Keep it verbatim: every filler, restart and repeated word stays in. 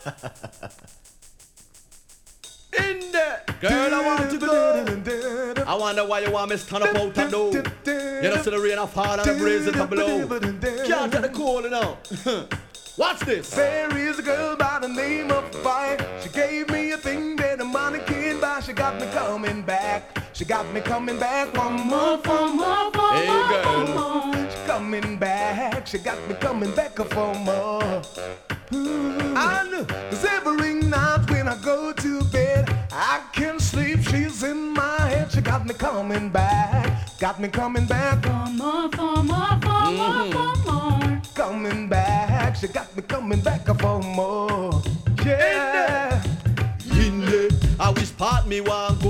In there, girl, I want to go. I wonder why you want me to stand up out and do. You don't see the rain a fall and the breeze it a blow. Can't get the cold now. Watch this. There is a girl by the name of Fire. She gave me a thing that the money can't buy. She got me coming back. She got me coming back. One more, for more, for hey, more, girl. for more. She coming back. She got me coming back for more. Ooh. And cause every night when I go to bed, I can't sleep. She's in my head. She got me coming back. Got me coming back. For more, for more, for Mhm. more, for more. Coming back. She got me coming back for more. Yeah. In there, I wish part me want